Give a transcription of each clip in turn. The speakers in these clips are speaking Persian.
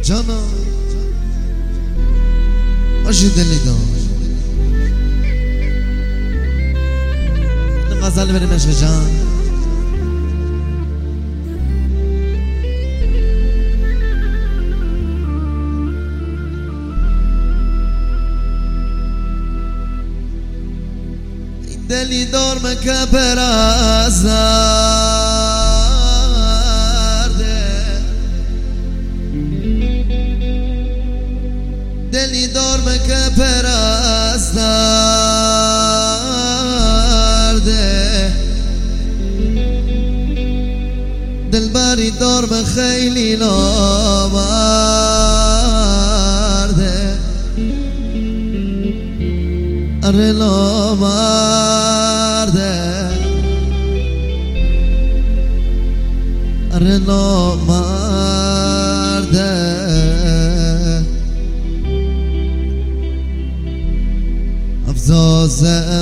جانا باشی دلی دار این غزل بریم عشق جان. دلی دار مکه پرسترده دلی دار مکه پرسترده دلبری دار به خیلی نامرده اره نامرده اره نامرده افزاز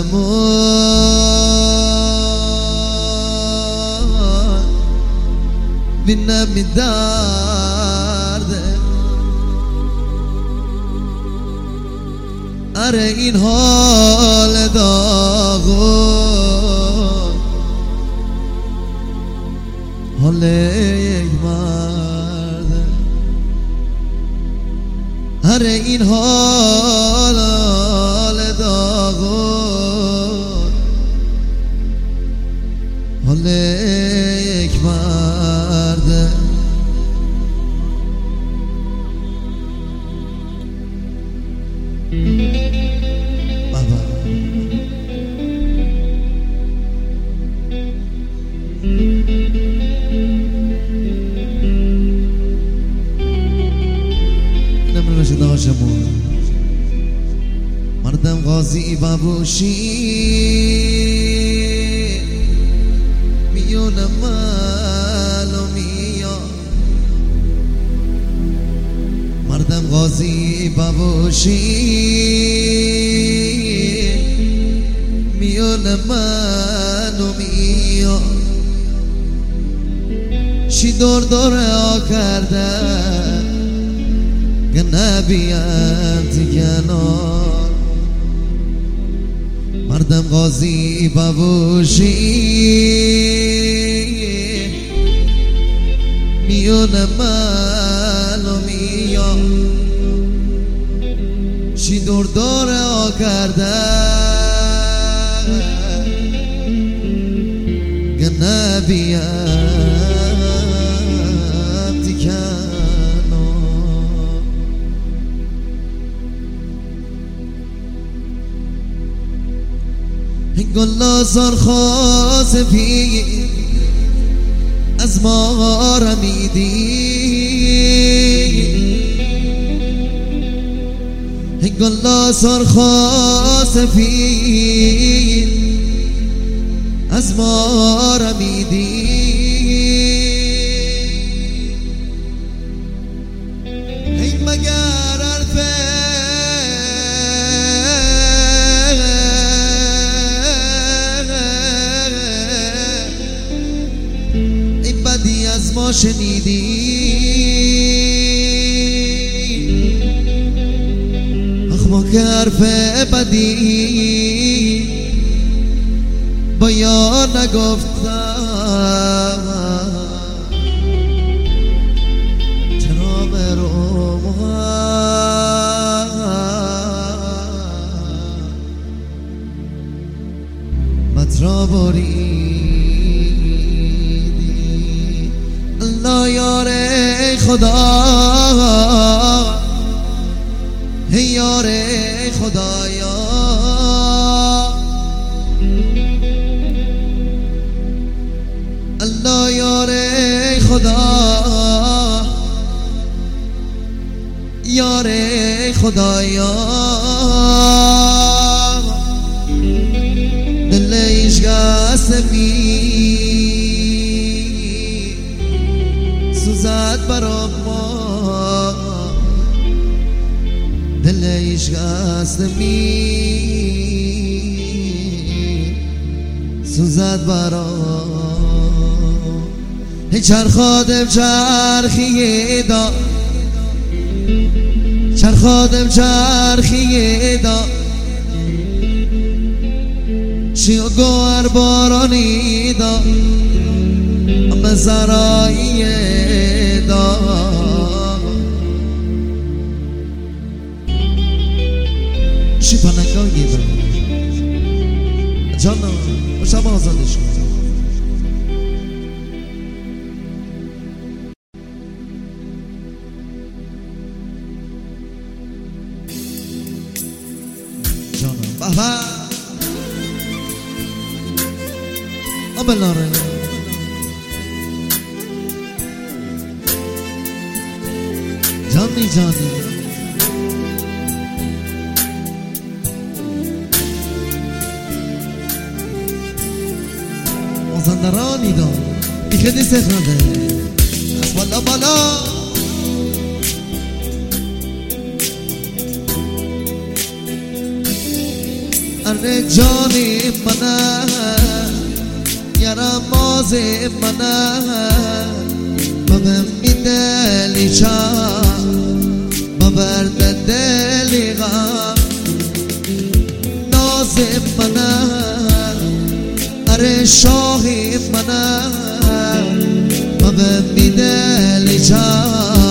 امون بینه می درده اره این حال داغون حال یک مرده اره این حال داغون حال یک مرده مردم غازی بابوشی میون معلومیا مردم غازی بابوشی میون معلومیا شی دور دور ها کرده که نبیم کنار مردم غازی بابوشی میون معلومیا شی دور دور ها کرده که نبیم گلا سرخاز پی از ما رمیدی گلا سرخاز پی از ما رمیدی مگر الفه از ما شنیدی اخما که حرف بدی با یار نگفتم چرا برو مطرا بری الله یار ای خدا ای یار ای خدایا الله یار ای خدا یار ای خدایا دل عشق سوزد برا ما دل عشق سوزد برا چرخادم چرخی دا چرخادم چرخیه دا شیو گوهر بارانی دا همه زراییه دا شی پنگاهی دا جانا شب آزادش کن جانا بابا آبلاره جانی جانی مازندرانی دا بی خیلی سخنده از بالا بالا اره جانی منه یرماز منه ببم میدلی چا ببرد دلی غم ناز منه اره شاهی منه ببم میدلی چا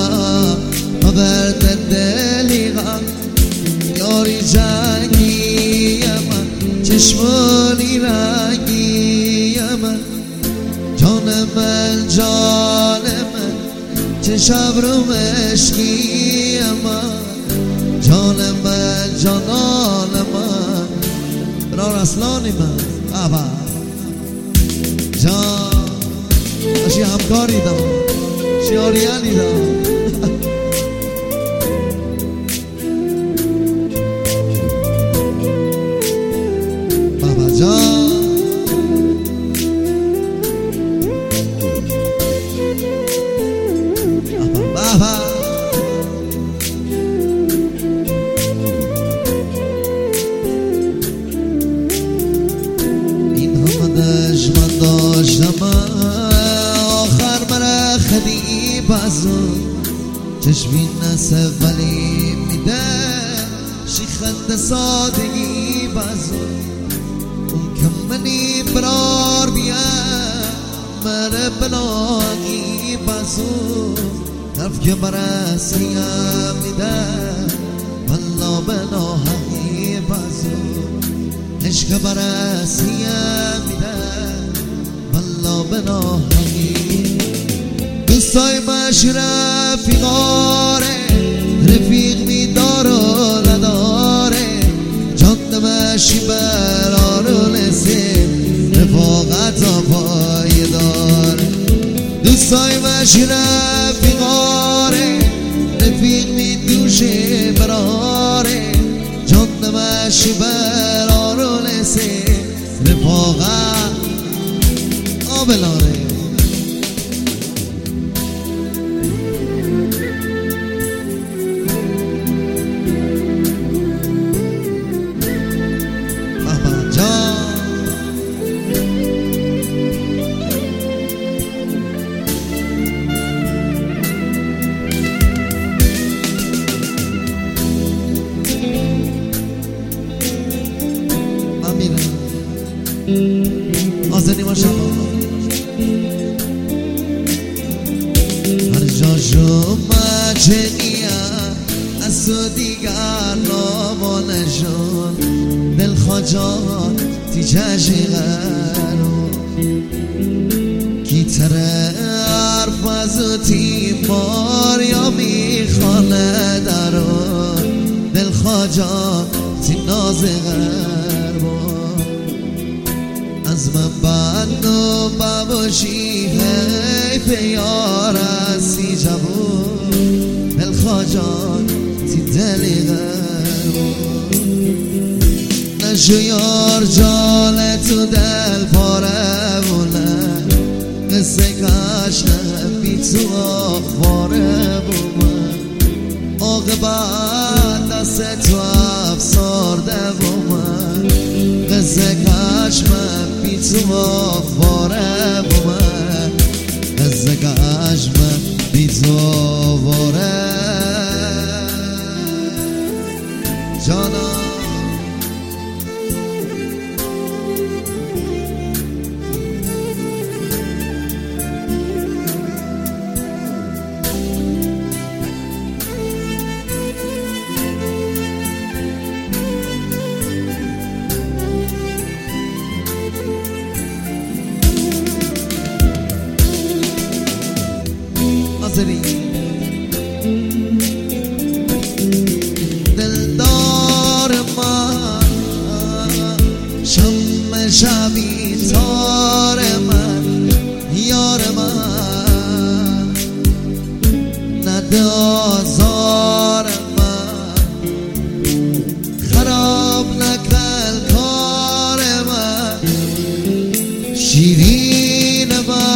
ببرد دلی غم یاری جنگی من چشمانی رنگی من جان من جان من چه شب رو مشکی من جان من جانان من برار اصلانی من آبا جان اشی همکاری دام شیاریانی دام بابا جان این همه دشمن داشتم آخر مرا خدی بازو چشمی نسه ولی میده شیخند سادگی بازو اون کمنی برار بیا مره بلاگی بازو طرف که مرا سیم میده والله بنا حقی بازو عشق مرا سیم میده والله بنا حقی دوستای مش رفیقاره رفیق میدار و نداره جان مشی برارو نسیم رفاقت پای داره دوستای مش رفیقاره رفیق میدوشه براره جان مشی برارو نسیم رفاقت آبلاره آزنی ما شما هر جا شما چنیم از تو دیگر نامانه شد دل خواجان تی چشی غرو کی طرف از تی ماریا میخانه درون دل خواجان تی ناز غربو از من بند و بباشی حیف یار هستی جبون دل خواجان تی دلی غربون نشو یار جان تو دل پاره بونه قصه کش نبی تو آخواره بومن عاقبت دست تو افسارده بومن قصه کش من بی تو آخواره بومن قصه کش من بی تو آخواره نده آزار من، خراب نکن کار من، شیرین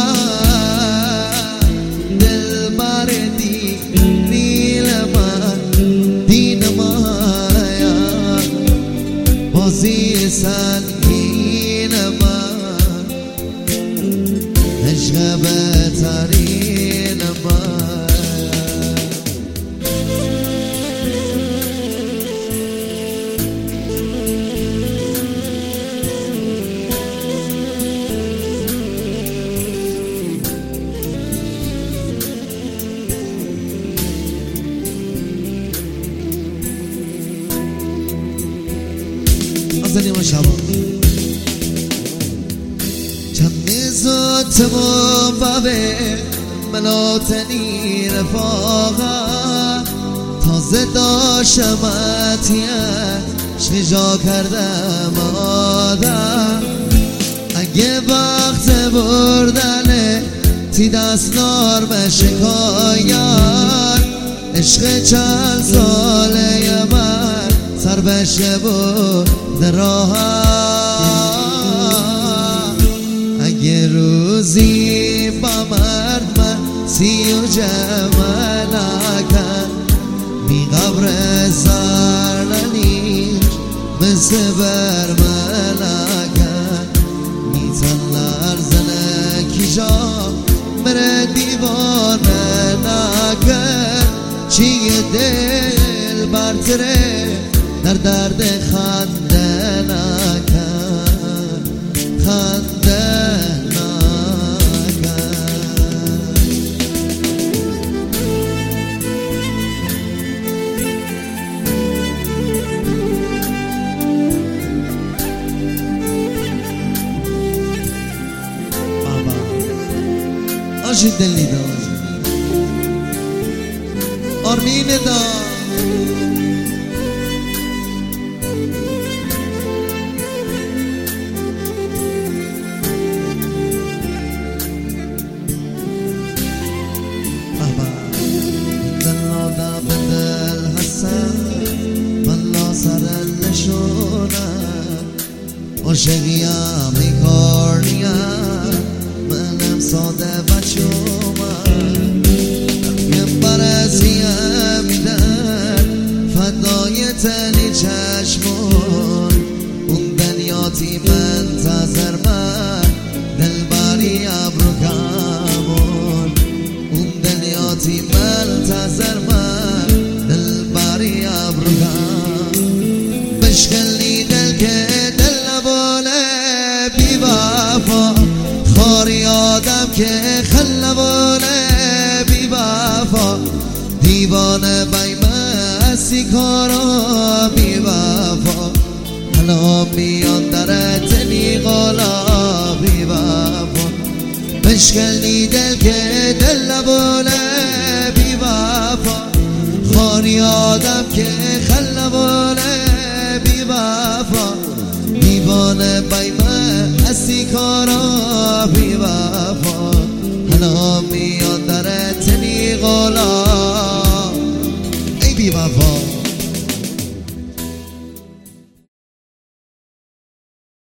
من، دلبر نیل من، دین من، بازی سنگین من، عشق بهترین من. ما شبا چند زود و بابه ملاتنی رفاقه تازه داشمتیه شجا کردم آدم اگه وقت بردنه تی دستنار به شکایت عشق چند ساله من سر بشه بود راحت اگه روزی با مرد من سی و جملکن بی قبر سرنیش مثل برملکن میتنر زنکی جا مره دیوانه نکن چیه دل برتره در درد خنده نکن خنده نکن بابا آشید دلی دار آرمین دار عاشقیم میکارنیم منم ساده بچومم یه برزیم میدن فدای تنی چشمون اون دنیاتی منتظر من دلبری ابروکمون اون دنیاتی منتظر من دلبری ابروکم بشکلی دل که خاری آدم که خلبانه بی وفا دیوانه بیمسی کارا بی وفا حالا میان در تنی غالا بی وفا بشکلی دل که دل نبونه بی وفا خاری آدم که خلبانه بی وفا دیوانه بیمه اسی کارا بی وفا حالا می